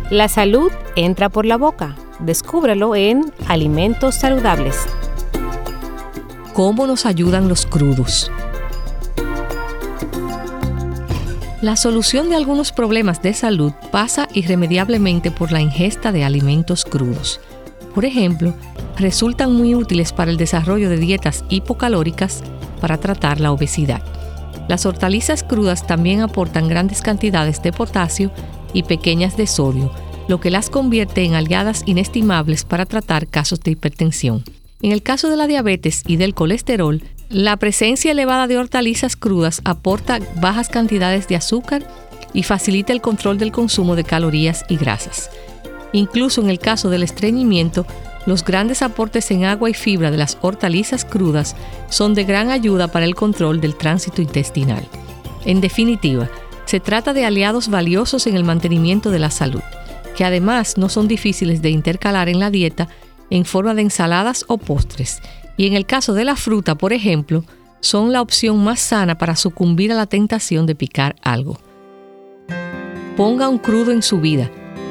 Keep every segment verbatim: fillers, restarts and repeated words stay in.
La salud entra por la boca. Descúbrelo en Alimentos Saludables. ¿Cómo nos ayudan los crudos? La solución de algunos problemas de salud pasa irremediablemente por la ingesta de alimentos crudos. Por ejemplo, resultan muy útiles para el desarrollo de dietas hipocalóricas para tratar la obesidad. Las hortalizas crudas también aportan grandes cantidades de potasio y pequeñas de sodio, lo que las convierte en aliadas inestimables para tratar casos de hipertensión. En el caso de la diabetes y del colesterol, la presencia elevada de hortalizas crudas aporta bajas cantidades de azúcar y facilita el control del consumo de calorías y grasas. Incluso en el caso del estreñimiento, los grandes aportes en agua y fibra de las hortalizas crudas son de gran ayuda para el control del tránsito intestinal. En definitiva, se trata de aliados valiosos en el mantenimiento de la salud, que además no son difíciles de intercalar en la dieta en forma de ensaladas o postres, y en el caso de la fruta, por ejemplo, son la opción más sana para sucumbir a la tentación de picar algo. Ponga un crudo en su vida.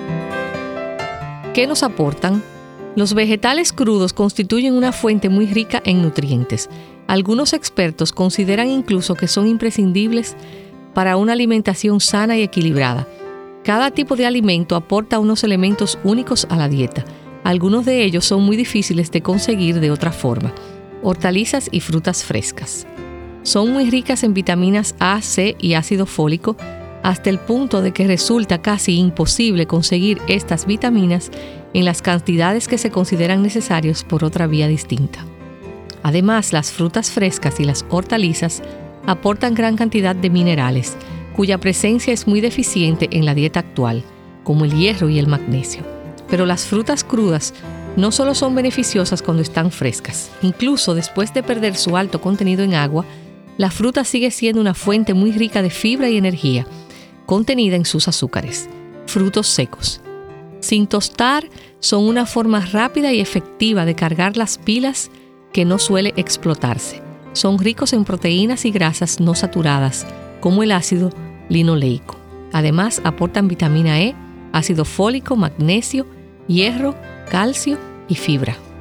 ¿Qué nos aportan? Los vegetales crudos constituyen una fuente muy rica en nutrientes. Algunos expertos consideran incluso que son imprescindibles para una alimentación sana y equilibrada. Cada tipo de alimento aporta unos elementos únicos a la dieta. Algunos de ellos son muy difíciles de conseguir de otra forma. Hortalizas y frutas frescas. Son muy ricas en vitaminas A, C y ácido fólico, hasta el punto de que resulta casi imposible conseguir estas vitaminas en las cantidades que se consideran necesarias por otra vía distinta. Además, las frutas frescas y las hortalizas aportan gran cantidad de minerales, cuya presencia es muy deficiente en la dieta actual, como el hierro y el magnesio. Pero las frutas crudas no solo son beneficiosas cuando están frescas, incluso después de perder su alto contenido en agua, la fruta sigue siendo una fuente muy rica de fibra y energía, contenida en sus azúcares. Frutos secos. Sin tostar, son una forma rápida y efectiva de cargar las pilas que no suele explotarse. Son ricos en proteínas y grasas no saturadas, como el ácido linoleico. Además, aportan vitamina E, ácido fólico, magnesio, hierro, calcio y fibra.